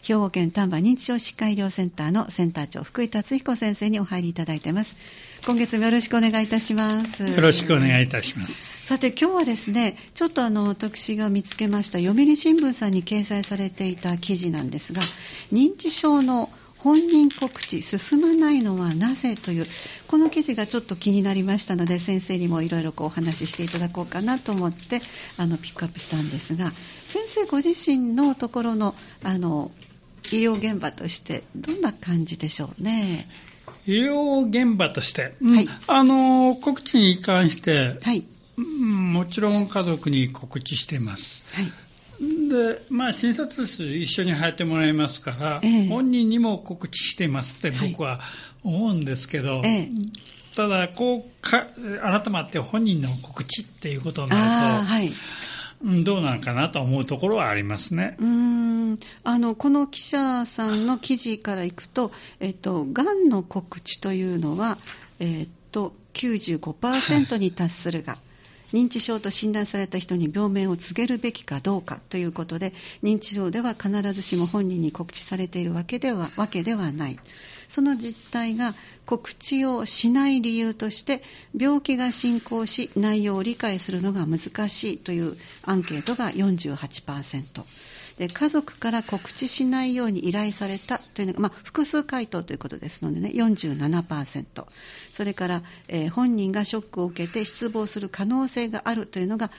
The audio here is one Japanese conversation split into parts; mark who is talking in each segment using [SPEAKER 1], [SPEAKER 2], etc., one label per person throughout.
[SPEAKER 1] 兵庫県丹波認知症疾患医療センターのセンター長福井達彦先生にお入りいただいています。今月もよろしくお願いいたします。
[SPEAKER 2] よろしくお願いいたします。
[SPEAKER 1] さて今日はですね、ちょっと私が見つけました読売新聞さんに掲載されていた記事なんですが、認知症の本人告知進まないのはなぜというこの記事がちょっと気になりましたので、先生にもいろいろお話ししていただこうかなと思ってピックアップしたんですが、先生ご自身のところの医療現場としてどんな感じでしょうね。
[SPEAKER 2] 医療現場として、
[SPEAKER 1] はい、
[SPEAKER 2] 告知に関して、
[SPEAKER 1] はい、
[SPEAKER 2] もちろん家族に告知しています。はいで診察室一緒に入ってもらいますから、本人にも告知していますって僕は思うんですけど、ただ改まって本人の告知っていうことになると、どうなのかなと思うところはありますね。
[SPEAKER 1] この記者さんの記事からいくと、がんの告知というのは、95% に達するが、認知症と診断された人に病名を告げるべきかどうかということで、認知症では必ずしも本人に告知されているわけではない。その実態が告知をしない理由として、病気が進行し内容を理解するのが難しいというアンケートが 48%で、家族から告知しないように依頼されたというのが、複数回答ということですのでね、47%、それから、本人がショックを受けて失望する可能性があるというのが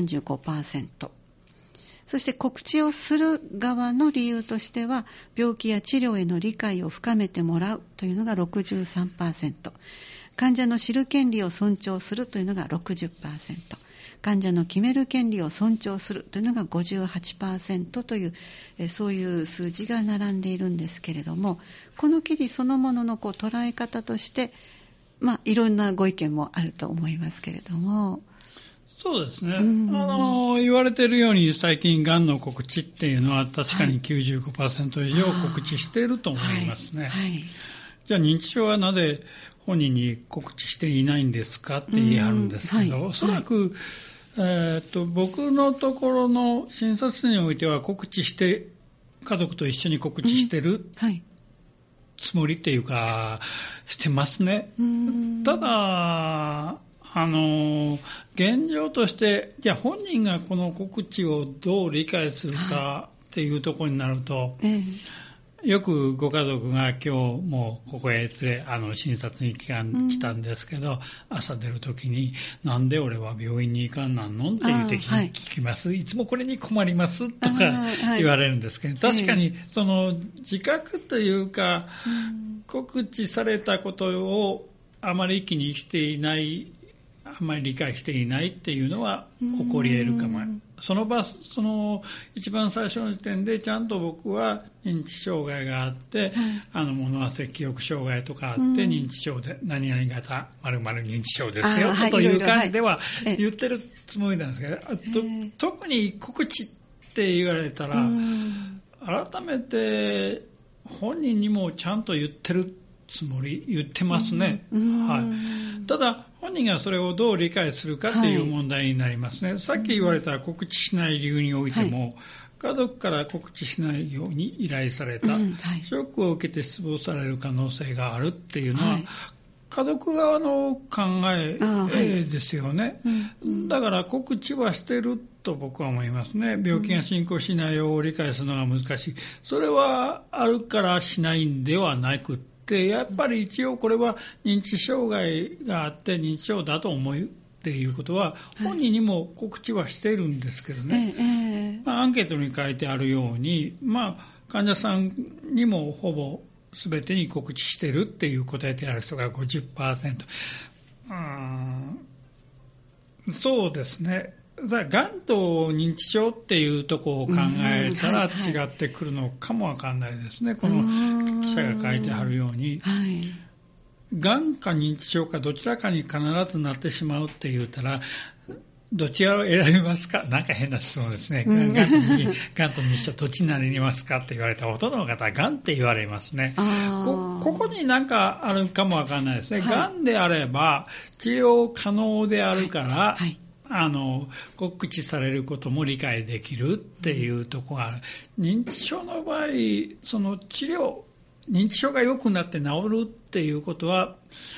[SPEAKER 1] 35%、そして告知をする側の理由としては、病気や治療への理解を深めてもらうというのが 63%、患者の知る権利を尊重するというのが 60%、患者の決める権利を尊重するというのが 58% という、そういう数字が並んでいるんですけれども、この記事そのものの捉え方として、いろんなご意見もあると思いますけれども。
[SPEAKER 2] そうですね、言われているように最近がんの告知っていうのは確かに 95% 以上告知していると思いますね。じゃあ認知症はなぜ本人に告知していないんですかって言い張るんですけど、おそらく、僕のところの診察室においては告知して、家族と一緒に告知してるつもりっていうか、してますね。ただ現状として、じゃあ本人がこの告知をどう理解するかっていうところになると、よくご家族が今日もここへ診察に来たんですけど、朝出るときに、なんで俺は病院に行かんなんのって言って聞きます。いつもこれに困りますとか言われるんですけど、確かにその自覚というか、告知されたことをあまり気にしていない、あまり理解していないっていうのは起こり得るかも。その一番最初の時点でちゃんと僕は認知障害があって、物忘れ記憶障害とかあって、認知症で何々型〇〇認知症ですよという感じでは言ってるつもりなんですけど、特に告知って言われたら、改めて本人にもちゃんと言ってるつもり、言ってますね。ただ本人がそれをどう理解するかっていう問題になりますね。さっき言われた告知しない理由においても、家族から告知しないように依頼された、ショックを受けて失望される可能性があるっていうのは、家族側の考えですよね。だから告知はしてると僕は思いますね。病気が進行しないよう理解するのが難しい。それはあるからしないんではなくて、やっぱり一応これは認知障害があって認知症だと思うっていうことは本人にも告知はしているんですけどね。アンケートに書いてあるように、患者さんにもほぼ全てに告知してるっていう答えてある人が 50%。そうですね。がんと認知症っていうところを考えたら違ってくるのかもわかんないですね。この記者が書いてあるように、がんか認知症かどちらかに必ずなってしまうって言ったら、どちらを選びますか？なんか変な質問ですね。がんと認知症どっちになりますかって言われたら、ほとんどの方はがんって言われますね。ここになんかあるかもわからないですね。がんであれば治療可能であるから、 告知されることも理解できるっていうところがある。認知症の場合、その認知症が良くなって治るっていうことは、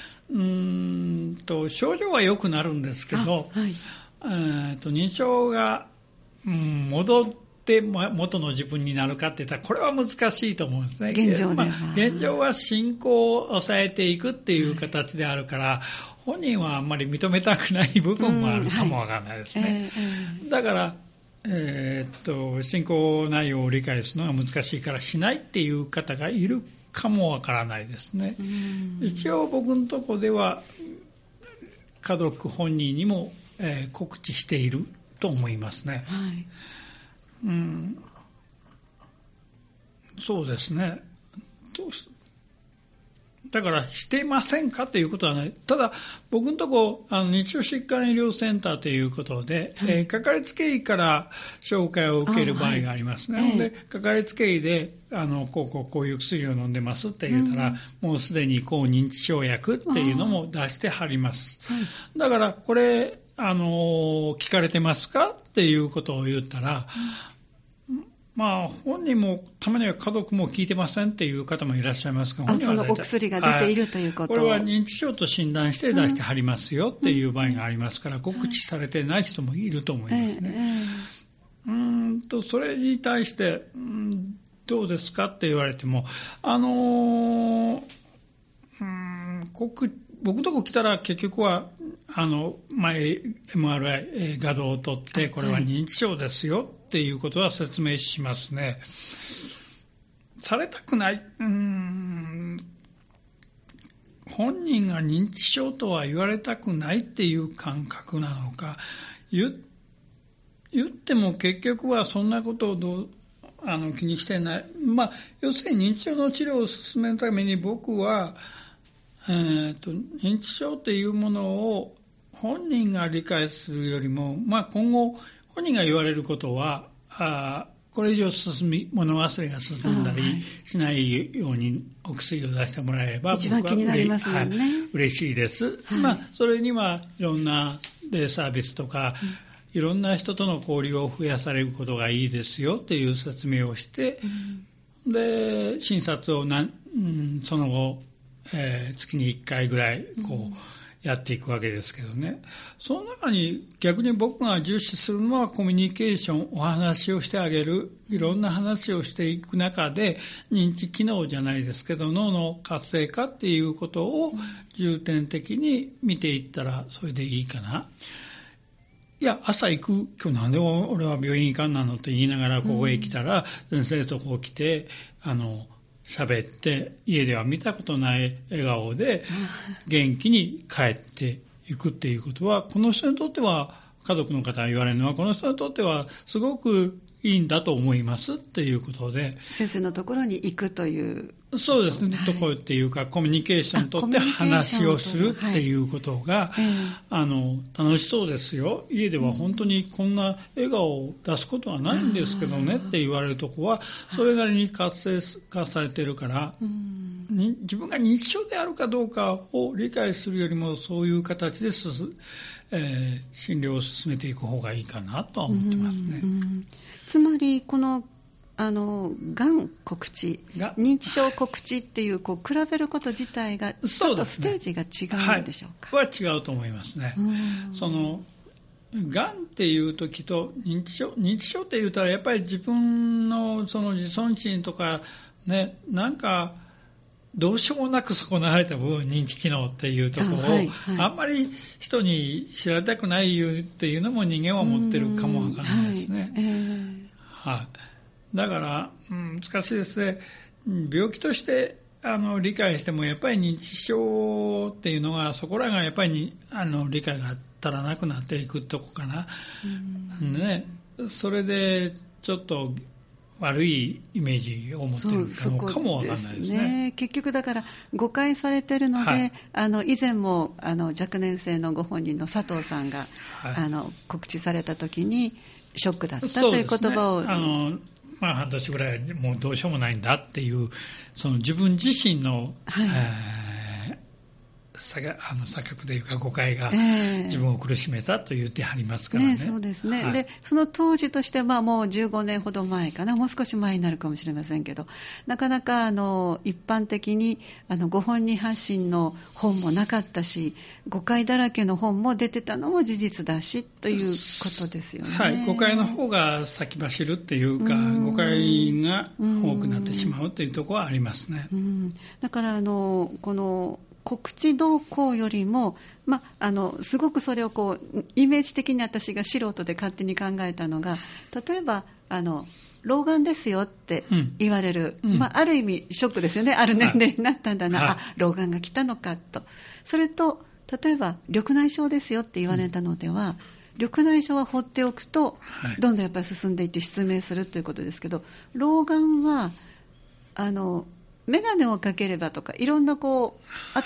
[SPEAKER 2] 症状は良くなるんですけど、はい、認知症が、戻って元の自分になるかって言ったらこれは難しいと思うんですね。
[SPEAKER 1] 現状では、
[SPEAKER 2] 現状は進行を抑えていくっていう形であるから、はい、本人はあんまり認めたくない部分もあるかもわからないですね。だから、進行内容を理解するのが難しいからしないっていう方がいるかもわからないですね。一応僕のところでは家族本人にも、告知していると思いますね。はい、そうですね。だからしてませんかということはない。ただ僕のところ認知症疾患医療センターということで、はい、かかりつけ医から紹介を受ける場合がありますね。でかかりつけ医でこういう薬を飲んでますって言ったら、もうすでに抗認知症薬っていうのも出してはります。だからこれ聞かれてますかっていうことを言ったら、本人もたまには家族も聞いてませんっていう方もいらっしゃいますが、
[SPEAKER 1] そのお薬が出ているということ、
[SPEAKER 2] これは認知症と診断して出してはりますよっていう場合がありますから、告知されてない人もいると思いますね。それに対して、どうですかって言われても、僕のとこ来たら結局はMRI 画像を撮ってこれは認知症ですよっていうことは説明しますね。されたくない、本人が認知症とは言われたくないっていう感覚なのか、言っても結局はそんなことを気にしてない。要するに認知症の治療を進めるために僕は認知症というものを本人が理解するよりも、今後本人が言われることはこれ以上物忘れが進んだりしないようにお薬を出してもらえれば
[SPEAKER 1] 一番気になりますよね。
[SPEAKER 2] 嬉しいです。それにはいろんなデイサービスとか、いろんな人との交流を増やされることがいいですよっていう説明をして、で診察をその後月に1回ぐらいやっていくわけですけどね。その中に逆に僕が重視するのはコミュニケーション、お話をしてあげる、いろんな話をしていく中で認知機能じゃないですけど脳の活性化っていうことを重点的に見ていったらそれでいいかな。いや朝行く、今日なんで俺は病院行かんなのって言いながらここへ来たら、先生とこう来て喋って家では見たことない笑顔で元気に帰っていくっていうことは、この人にとっては、家族の方が言われるのはこの人にとってはすごくいいんだと思いますっていうことで、
[SPEAKER 1] 先生のところに行くという、
[SPEAKER 2] そうですね、ところっていうかコミュニケーションにとって話をするっていうことが、楽しそうですよ、家では本当にこんな笑顔を出すことはないんですけどねって言われるとこはそれなりに活性化されてるから、自分が認知症であるかどうかを理解するよりもそういう形で診療を進めていく方がいいかなとは思ってますね。
[SPEAKER 1] つまりこのがん告知、認知症告知っていう、比べること自体がちょっとステージが違うんでしょうか。
[SPEAKER 2] は違うと思いますね。がんっていう時と認知症って言ったらやっぱり自分のその自尊心とかね、なんかどうしようもなく損なわれた部分、認知機能っていうところをあんまり人に知られたくないっていうのも人間は持ってるかもわからないですね。だから、難しいですね。病気として理解してもやっぱり認知症っていうのがそこらがやっぱり理解が足らなくなっていくとこかな。それでちょっと悪いイメージを持っているのかもわからないですね。
[SPEAKER 1] 結局だから誤解されているので、以前も若年性のご本人の佐藤さんが、告知された時にショックだったという言葉を、
[SPEAKER 2] 半年ぐらいもうどうしようもないんだっていうその自分自身の、 錯覚というか誤解が自分を苦しめたと言ってはりますからね。
[SPEAKER 1] そうですね。で、その当時としてはもう15年ほど前かな、もう少し前になるかもしれませんけど、なかなか一般的にご本人発信の本もなかったし、誤解だらけの本も出てたのも事実だしということですよね。
[SPEAKER 2] はい、誤解の方が先走るっていうか、誤解が多くなってしまうというところはありますね。
[SPEAKER 1] だからこの告知動向よりも、すごくそれをイメージ的に私が素人で勝手に考えたのが、例えば老眼ですよって言われる、ある意味ショックですよね。ある年齢になったんだな、老眼が来たのかと。それと例えば緑内障ですよって言われたのでは、緑内障は放っておくとどんどんやっぱり進んでいって失明するということですけど、老眼は眼鏡をかければとか、いろんなあと、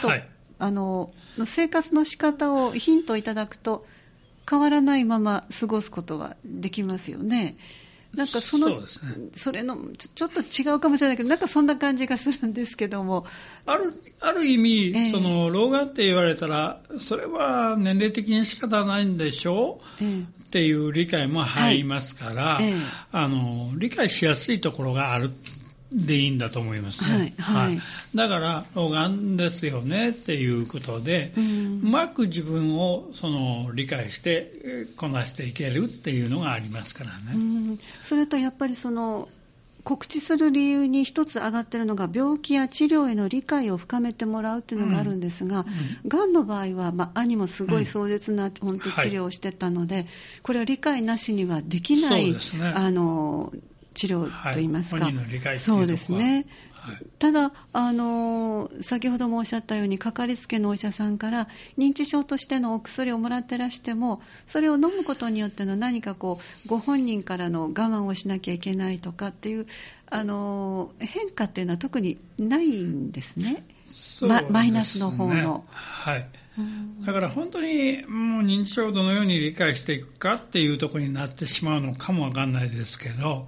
[SPEAKER 1] 生活の仕方をヒントいただくと変わらないまま過ごすことはできますよね。なんかそれのちょっと違うかもしれないけど、なんかそんな感じがするんですけども、
[SPEAKER 2] ある意味、老眼って言われたら、それは年齢的に仕方ないんでしょう、っていう理解も入りますから、理解しやすいところがあるでいいんだと思いますね。だから老眼ですよねっていうことで、うまく自分を理解してこなしていけるっていうのがありますからね。
[SPEAKER 1] それとやっぱり告知する理由に一つ挙がっているのが、病気や治療への理解を深めてもらうというのがあるんですが、がんの場合は、兄もすごい壮絶な本当治療をしてたので、これは理解なしにはできない、治療といいますか、
[SPEAKER 2] 本人の理解というところは
[SPEAKER 1] そうですね。ただ先ほどもおっしゃったように、かかりつけのお医者さんから認知症としてのお薬をもらってらしても、それを飲むことによっての何かご本人からの我慢をしなきゃいけないとかっていう変化っていうのは特にないんですね。マイナスの方の。
[SPEAKER 2] だから本当にもう認知症をどのように理解していくかっていうところになってしまうのかもわかんないですけど、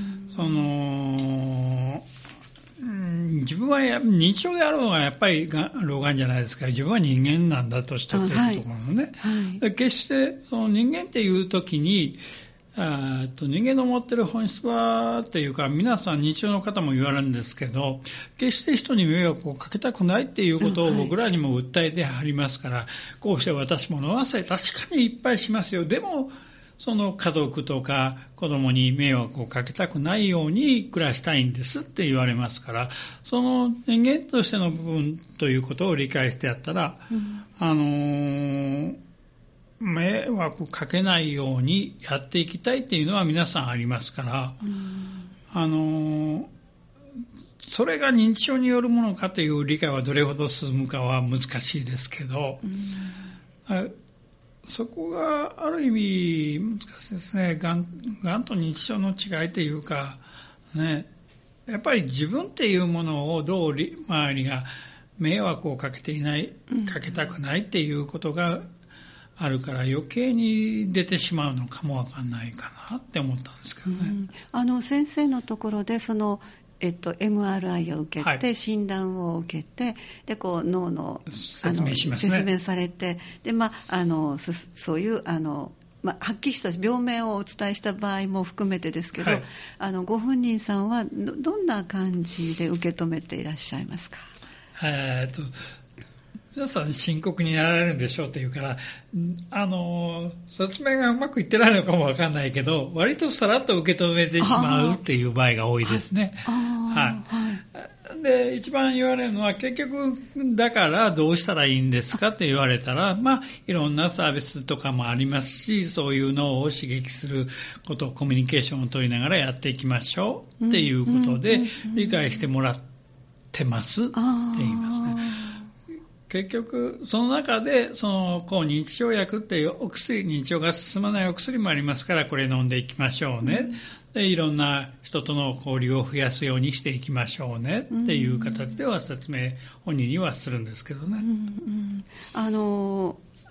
[SPEAKER 2] 自分は認知症であるのがやっぱり老眼じゃないですか。自分は人間なんだとしてというところのね、決して人間っていう時に人間の持ってる本質はっていうか、皆さん認知症の方も言われるんですけど、決して人に迷惑をかけたくないっていうことを僕らにも訴えてはりますから、こうして私も飲ませ確かにいっぱいしますよ。でも家族とか子供に迷惑をかけたくないように暮らしたいんですって言われますから、人間としての部分ということを理解してやったら、迷惑かけないようにやっていきたいっていうのは皆さんありますから、それが認知症によるものかという理解はどれほど進むかは難しいですけど、そこがある意味難しいですね。がんと認知症の違いというかね、やっぱり自分っていうものをどう周りが迷惑をかけていない、かけたくないっていうことがあるから余計に出てしまうのかもわかんないかなって思ったんですけどね。
[SPEAKER 1] 先生のところでMRI を受けて、診断を受けて、で脳の
[SPEAKER 2] 説明しますね。
[SPEAKER 1] 説明されて、でそういうはっきりした病名をお伝えした場合も含めてですけど、ご本人さんはどんな感じで受け止めていらっしゃいますか？
[SPEAKER 2] 皆さん深刻になられるんでしょうっていうから、説明がうまくいってないのかもわかんないけど、割とさらっと受け止めてしまうっていう場合が多いですね。で、一番言われるのは、結局、だからどうしたらいいんですかって言われたら、いろんなサービスとかもありますし、そういう脳を刺激することをコミュニケーションを取りながらやっていきましょうっていうことで、理解してもらってますって言いますね。結局その中で認知症薬っていうお薬、認知症が進まないお薬もありますから、これ飲んでいきましょうね、でいろんな人との交流を増やすようにしていきましょうねっていう形では説明本人にはするんですけどね。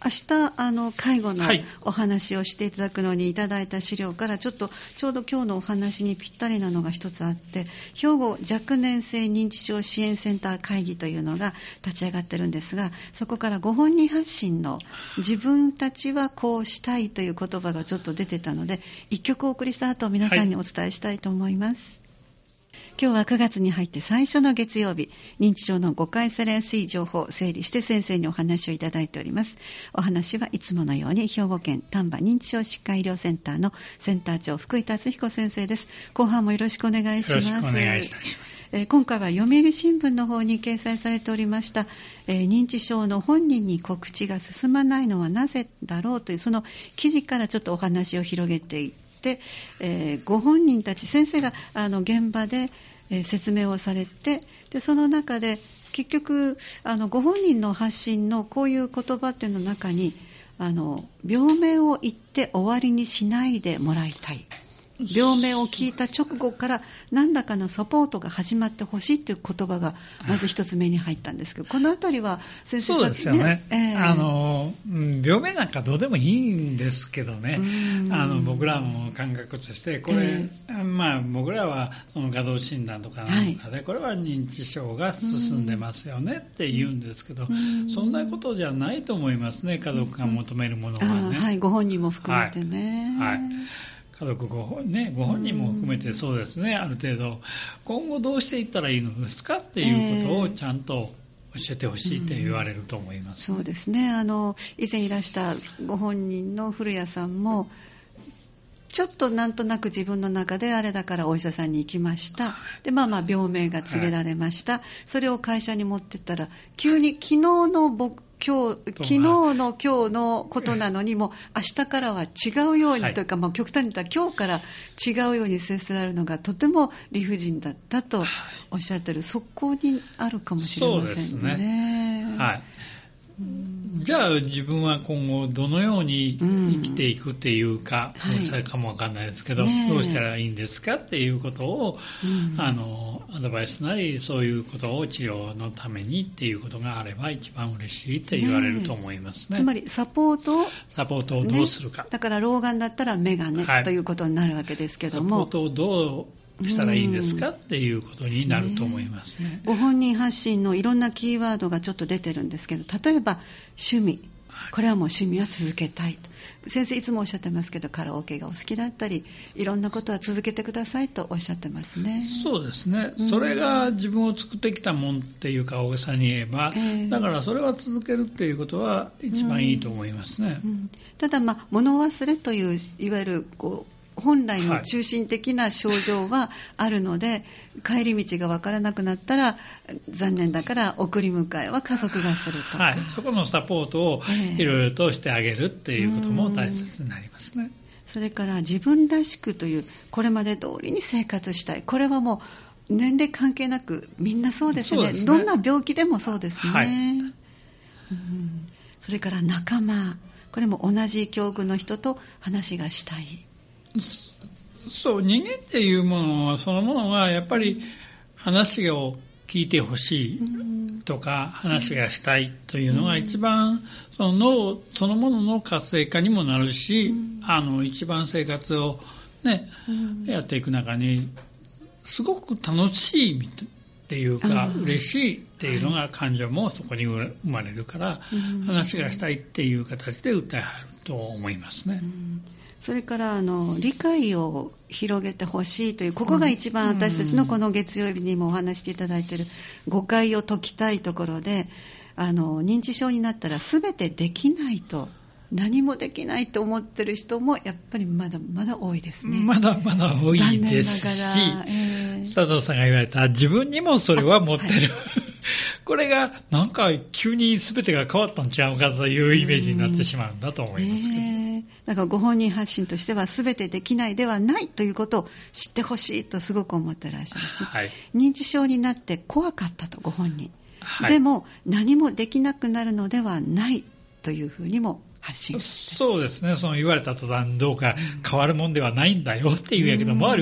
[SPEAKER 1] 明日介護のお話をしていただくのにいただいた資料からちょうど今日のお話にぴったりなのが一つあって、兵庫若年性認知症支援センター会議というのが立ち上がってるんですが、そこからご本人発信の自分たちはこうしたいという言葉がちょっと出てたので、一曲お送りした後皆さんにお伝えしたいと思います。今日は9月に入って最初の月曜日、認知症の誤解されやすい情報を整理して先生にお話をいただいております。お話はいつものように兵庫県丹波認知症疾患医療センターのセンター長福井達彦先生です。後半もよろしくお願いします。
[SPEAKER 2] よろしくお願いいたします。
[SPEAKER 1] 今回は読売新聞の方に掲載されておりました、認知症の本人に告知が進まないのはなぜだろうというその記事からちょっとお話を広げていって、ご本人たち先生が現場で説明をされて、でその中で結局ご本人の発信のこういう言葉っていうの中に病名を言って終わりにしないでもらいたい、病名を聞いた直後から何らかのサポートが始まってほしいという言葉がまず一つ目に入ったんですけど、このあたりは先生、
[SPEAKER 2] そうですよね、病名なんかどうでもいいんですけどね、僕らの感覚としてこれ、僕らはその画像診断とかなんかで、これは認知症が進んでますよねって言うんですけど、そんなことじゃないと思いますね、家族が求めるものはね、
[SPEAKER 1] ご本人も含めてね、
[SPEAKER 2] 家族ご本人も含めてそうですね、ある程度今後どうしていったらいいのですかっていうことをちゃんと教えてほしいって言われると思います、
[SPEAKER 1] そうですね。以前いらしたご本人の古谷さんもちょっとなんとなく自分の中であれだからお医者さんに行きました。で病名が告げられました、それを会社に持ってったら急に昨日の今日のことなのにもう明日からは違うようにというか、極端に言ったら今日から違うように接せられるのがとても理不尽だったとおっしゃってる、そこにあるかもしれませんね。
[SPEAKER 2] そうですね、じゃあ自分は今後どのように生きていくっていうか、それかもわかんないですけど、どうしたらいいんですかっていうことを、アドバイスなりそういうことを治療のためにっていうことがあれば一番嬉しいって言われると思いますね。
[SPEAKER 1] つまりサポートを
[SPEAKER 2] どうするか、
[SPEAKER 1] だから老眼だったらメガネ、ということになるわけですけども、
[SPEAKER 2] サポートをどうしたらいいんですかっていうことになると思いますね。
[SPEAKER 1] ご本人発信のいろんなキーワードがちょっと出てるんですけど、例えば趣味、これはもう趣味は続けたい、先生いつもおっしゃってますけど、カラオケがお好きだったりいろんなことは続けてくださいとおっしゃってますね。
[SPEAKER 2] そうですね、それが自分を作ってきたもんっていうか大げさに言えば、だからそれは続けるっていうことは一番いいと思いますね、
[SPEAKER 1] ただ物忘れといういわゆる本来の中心的な症状はあるので、帰り道が分からなくなったら残念だから送り迎えは家族がするとか、
[SPEAKER 2] そこのサポートをいろいろとしてあげるっていうことも大切になりますね。
[SPEAKER 1] それから自分らしくという、これまで通りに生活したい、これはもう年齢関係なくみんなそうですね、どんな病気でもそうですね、それから仲間、これも同じ境遇の人と話がしたい。
[SPEAKER 2] そう、人間っていうものはそのものがやっぱり話を聞いてほしいとか、話がしたいというのが一番その脳そのものの活性化にもなるし、一番生活をね、やっていく中にすごく楽しいっていうか、嬉しいっていうのが感情もそこに生まれるから、話がしたいっていう形で訴えはると思いますね。
[SPEAKER 1] それから理解を広げてほしいという、ここが一番私たちのこの月曜日にもお話していただいている誤解を解きたいところで、認知症になったら全てできないと、何もできないと思ってる人もやっぱりまだまだ多いですね。
[SPEAKER 2] まだまだ多いですし、佐藤さんが言われた自分にもそれは持ってる、これがなんか急に全てが変わったんちゃうかというイメージになってしまうんだと思いますけど、
[SPEAKER 1] だからご本人発信としては全てできないではないということを知ってほしいとすごく思ってらっしゃるし、認知症になって怖かったとご本人、でも何もできなくなるのではないというふうにも発信して、
[SPEAKER 2] そうですね、その言われた途端どうか変わるもんではないんだよっていうやけど、周りは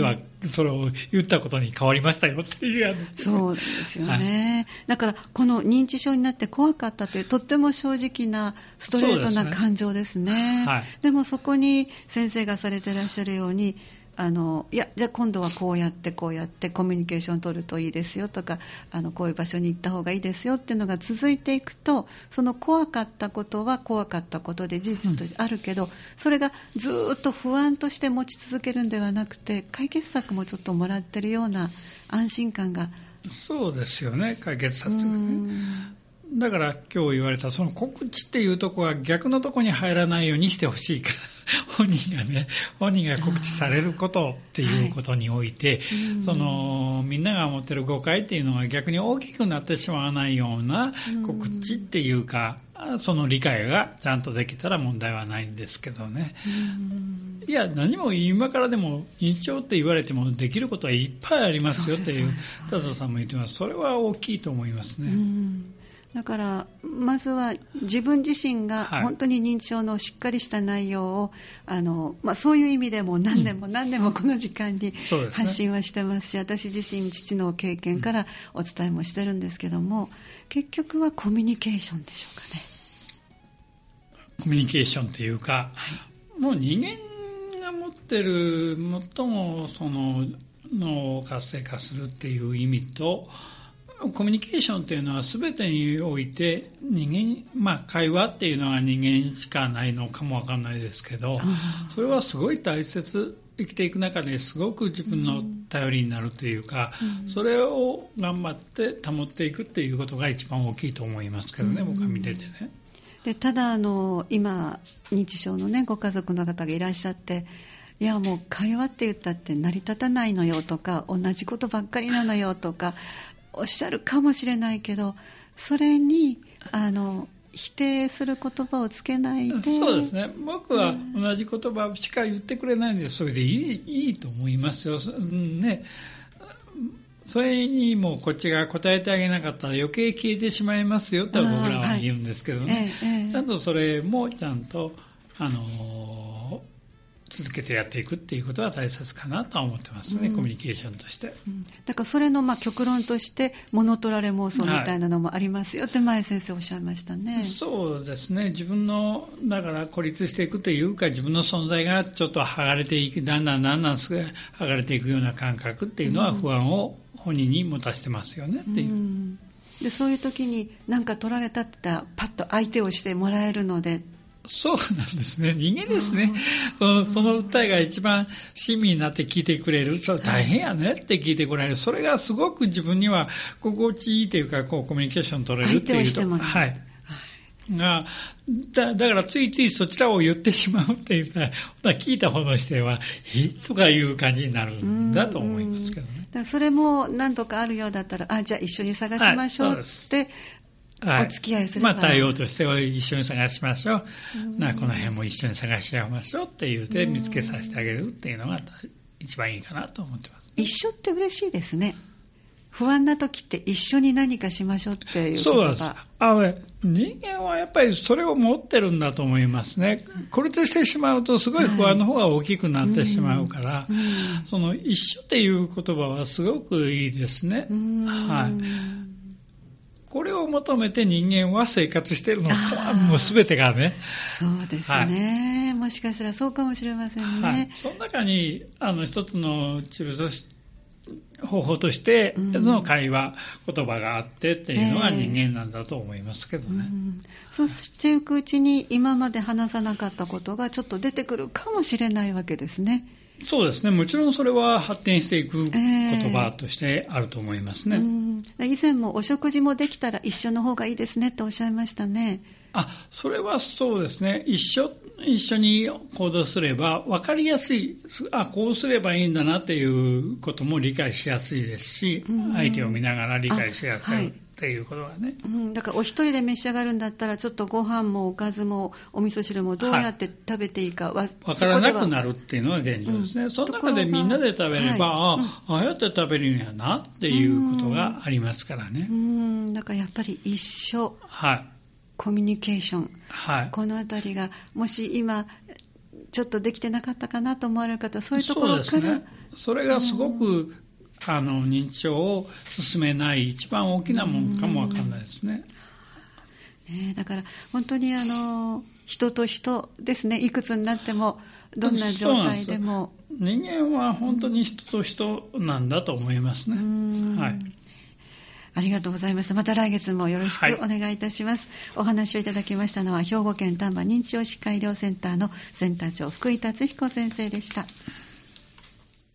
[SPEAKER 2] それを言ったことに変わりましたよっていうやつ。
[SPEAKER 1] そうですよね、はい、だからこの認知症になって怖かったというとっても正直なストレートな感情ですね。はい、でもそこに先生がされてらっしゃるようにいやじゃあ今度はこうやってコミュニケーション取るといいですよとかこういう場所に行った方がいいですよっていうのが続いていくと、その怖かったことは怖かったことで事実としてあるけど、それがずっと不安として持ち続けるんではなくて、解決策もちょっともらってるような安心感が。
[SPEAKER 2] そうですよね、解決策というね。だから今日言われたその告知っていうところは逆のところに入らないようにしてほしいから本人が告知されることっていうことにおいて、はい、みんなが思ってる誤解っていうのが逆に大きくなってしまわないような告知っていうか、その理解がちゃんとできたら問題はないんですけどね。いや何も今からでも認知症って言われてもできることはいっぱいありますよっていう田藤さんも言ってます。それは大きいと思いますね。
[SPEAKER 1] だからまずは自分自身が本当に認知症のしっかりした内容を、そういう意味でも何年もこの時間に発信はしてますし、私自身父の経験からお伝えもしてるんですけども、結局はコミュニケーションでしょうかね。
[SPEAKER 2] コミュニケーションというか、はい、もう人間が持ってる最もその脳を活性化するっていう意味と、コミュニケーションというのは全てにおいて人間、会話っていうのは人間しかないのかもわかんないですけど、それはすごい大切、生きていく中ですごく自分の頼りになるというか、それを頑張って保っていくっていうことが一番大きいと思いますけどね、僕は見ててね。
[SPEAKER 1] でただ今認知症のねご家族の方がいらっしゃって、いやもう会話って言ったって成り立たないのよとか、同じことばっかりなのよとかおっしゃるかもしれないけど、それに否定する言葉をつけないで。
[SPEAKER 2] そうですね、僕は同じ言葉しか言ってくれないんで、それでいいと思いますよ、ね。それにもこっちが答えてあげなかったら余計消えてしまいますよと僕らは言うんですけどね、ちゃんとそれもちゃんと続けてやっていくっていうことは大切かなとは思ってますね、コミュニケーションとして、
[SPEAKER 1] だからそれの極論として物取られ妄想みたいなのもありますよって前先生おっしゃいましたね。
[SPEAKER 2] そうですね、自分のだから孤立していくというか、自分の存在がちょっと剥がれていく、だんだん剥がれていくような感覚っていうのは不安を本人に持たせてますよねっていう、
[SPEAKER 1] でそういう時に何か取られたって言ったらパッと相手をしてもらえるので。
[SPEAKER 2] そうなんですね、人間ですね。その訴えが一番親身になって聞いてくれる、それ大変やねって聞いてくれる、それがすごく自分には心地いいというか、コミュニケーション取れるっていうと、
[SPEAKER 1] 相手をしてもらう、
[SPEAKER 2] はい、だからついついそちらを言ってしまうっていうか、聞いた方のしてはとかいう感じになるんだと思いますけどね。
[SPEAKER 1] だからそれも何とかあるようだったら、じゃあ一緒に探しましょうって、お付き合いすれば、
[SPEAKER 2] 対応としては一緒に探しましょう、この辺も一緒に探し合いましょうって言って見つけさせてあげるっていうのが一番いいかなと思ってます。
[SPEAKER 1] 一緒って嬉しいですね。不安な時って一緒に何かしましょうっていう言葉。
[SPEAKER 2] そうです。人間はやっぱりそれを持ってるんだと思いますね。孤立してしまうとすごい不安の方が大きくなってしまうから、その一緒っていう言葉はすごくいいですね。はい。これを求めて人間は生活しているのか、もう全てがね。
[SPEAKER 1] そうですね、はい、もしかしたらそうかもしれませんね。はい、
[SPEAKER 2] その中に一つの方法としての会話、言葉があってっていうのは人間なんだと思いますけどね。
[SPEAKER 1] そうしていくうちに今まで話さなかったことがちょっと出てくるかもしれないわけですね。
[SPEAKER 2] そうですね、もちろんそれは発展していく言葉としてあると思いますね。
[SPEAKER 1] 以前もお食事もできたら一緒の方がいいですねっておっしゃいましたね。
[SPEAKER 2] それはそうですね、一緒に行動すれば分かりやすい、こうすればいいんだなっていうことも理解しやすいですし、相手を見ながら理解しやすいっていうことがね、
[SPEAKER 1] だからお一人で召し上がるんだったらちょっとご飯もおかずもお味噌汁もどうやって食べていいか分
[SPEAKER 2] からなくなるっていうのは現状ですね。その中でみんなで食べれば、ああやって食べるんやなっていうことがありますからね。
[SPEAKER 1] だからやっぱり一緒、コミュニケーション、このあたりがもし今ちょっとできてなかったかなと思われる方はそういうところから
[SPEAKER 2] それがすごく認知症を進めない一番大きなものかもわかんないですね。
[SPEAKER 1] だから本当に人と人ですね。いくつになってもどんな状態でも
[SPEAKER 2] 人間は本当に人と人なんだと思いますね。はい。
[SPEAKER 1] ありがとうございます。また来月もよろしくお願いいたします。お話をいただきましたのは兵庫県丹波認知症歯科医療センターのセンター長福井達彦先生でした。